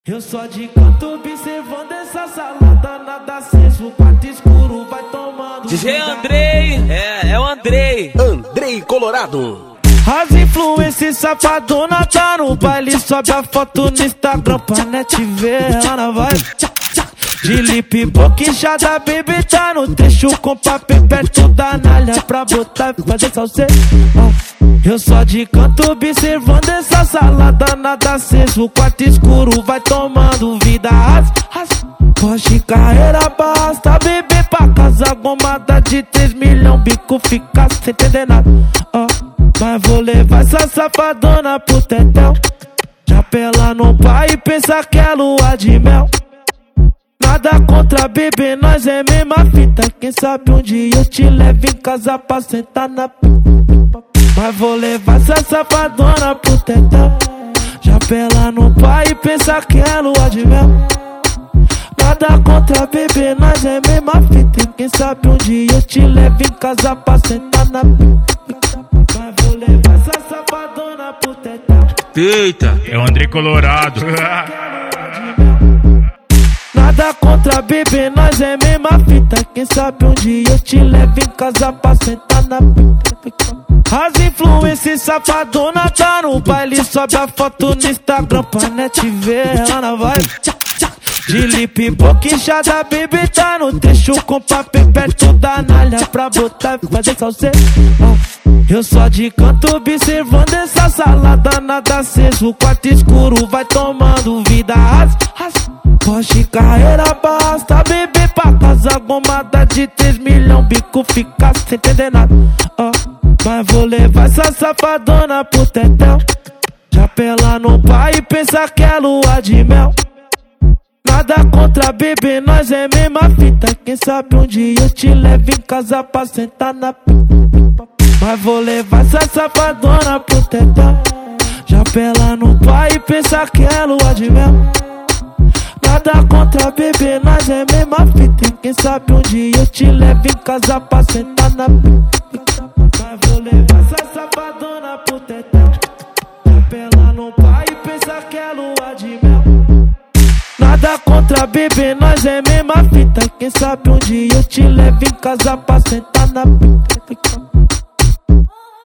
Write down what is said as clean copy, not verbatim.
Eu só de canto observando essa salada, nada aceso, o quarto escuro vai tomando. DJ Andrei, é o Andrei. Andrei Colorado. As influências safadona tá no baile, sobe a foto no Instagram pra net ver, ela vai. De lip boquinchada, baby tá no trecho com papel perto da nalha pra botar e fazer salseiro. Eu só de canto observando essa salada, nada aceso, o quarto escuro vai tomando vida. Porsche carreira basta, bebê pra casa, gomada de 3 milhões, bico fica sem entender nada. Mas vou levar essa safadona pro tetel, chapela no pai e pensa que é lua de mel. Nada contra bebê, nós é mesma fita, quem sabe um dia eu te levo em casa pra sentar na pipa. Mas vou levar essa safadona pro tetel, chapela no pai e pensa que é lua de mel. Nada contra bebê, nós é mesma fita, quem sabe um dia eu te levo em casa pra sentar na pipa. Mas vou levar essa safadona pro tetel. Eita, é o Andrei Colorado. Nada contra bebê, nós é mesma fita, quem sabe um dia eu te levo em casa pra sentar na pipa. As influências safadona tá no baile, sobe a foto no Instagram pra net ver, ela vai. De lip boquinchada, baby tá no trecho com papel perto da nalha pra botar e fazer salseiro. Eu só de canto observando essa salada, nada aceso, o quarto escuro vai tomando vida. Porsche carreira basta, bebê pra casa, gomada de 3 milhões, bico fica sem entender nada. Mas vou levar essa safadona pro tetel, chapela no pai e pensa que é lua de mel. Nada contra bebê, nós é mesma fita, quem sabe um dia eu te levo em casa pra sentar na pipa. Mas vou levar essa safadona pro tetel, chapela no pai e pensa que é lua de mel. Nada contra bebê, nós é mesma fita, quem sabe um dia eu te levo em casa pra sentar na pipa. Mas vou levar essa safadona pro tetel, chapela no pai e pensa que é lua de mel. Nada contra bebê, nós é mesma fita, quem sabe um dia eu te levo em casa pra sentar na pipa.